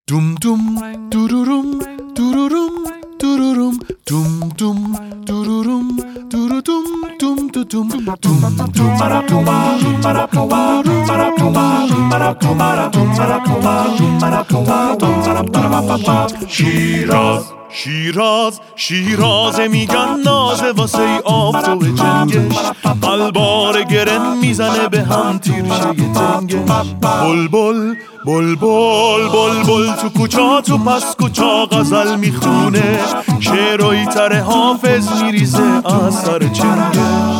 Dum dum dururum dururum dururum dum dum dururum durudum dum dum dum شیراز میگن نازه واسه آفتاب جنگش قلبار گرن میزنه به هم تیرشه یه تنگش بل تو کوچا تو پس کوچا غزل میخونه شعرهای تر حافظ میریزه از سر چنگش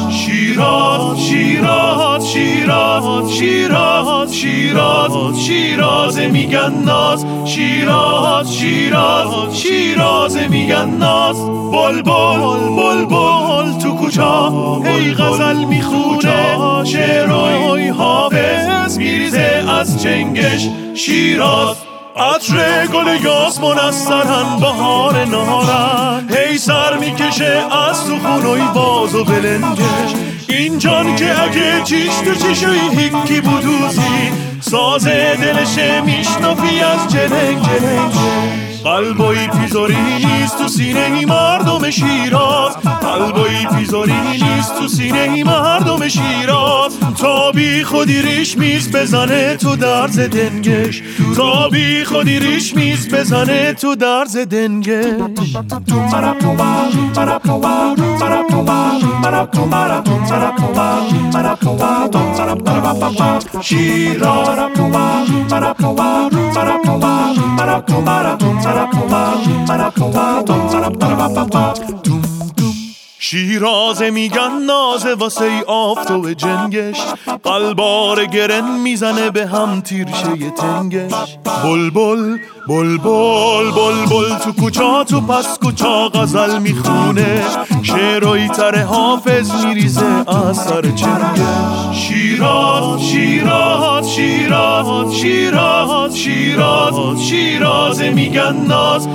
شیراز میگن ناز شیراز میگن ناز بل تو کوچا هی غزل میخونه شعرهای حافظ میریزه از چنگش شیراز عطر گل یاسمن از سرن بهار نهارن هی سر میکشه از تو خونوی باز و بلنگش این جان که اگه چیش تو چیشوی هیکی بودوزی سازه دلشه میشنفی از جلنگ قلبایی پیزاری نیست تو سینه ای مردم شیراز قلبایی پیزاری نیست تو سینه ای مردم شیراز تا بی خودی ریش میز بزنه تو درز دنگش تا بی خودی ریش میز بزنه تو درز دنگش شیراز میگن نازه واسه آفتاب جنگش قلبار گرن میزنه به هم تیرشه یه تنگش بل تو کوچا تو پس کوچا غزل میخونه شعرهای تر حافظ میریزه از سر چنگش شیراز میگن ناز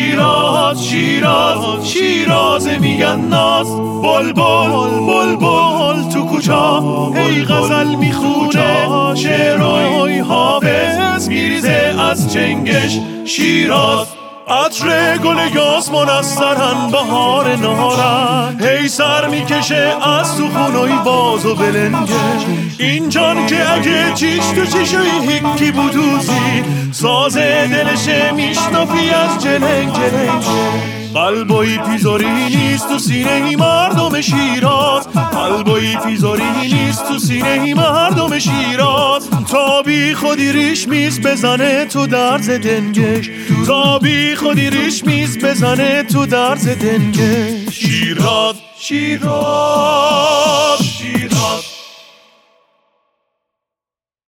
شیراز میگن ناز بل تو کوچا هی غزل میخونه شعرهای حافظ میریزه از چنگش شیراز عطر گل یاسمن از سرن بهار نهارن هی سر میکشه از تو خونوی باز و بلنگش این جان که اگه چیش تو چیشوی هیکی بودوزی سازه دلشه میشنفی از جلنگ قلبایی پیزاری نیست تو سینه ای مردم شیراز قلبایی پیزاری نیست تو سینه ای مردم شیراز تا بی خودی ریش میز بزنه تو درز دنگش تا بی خودی ریش میز بزنه تو درز دنگش شیراز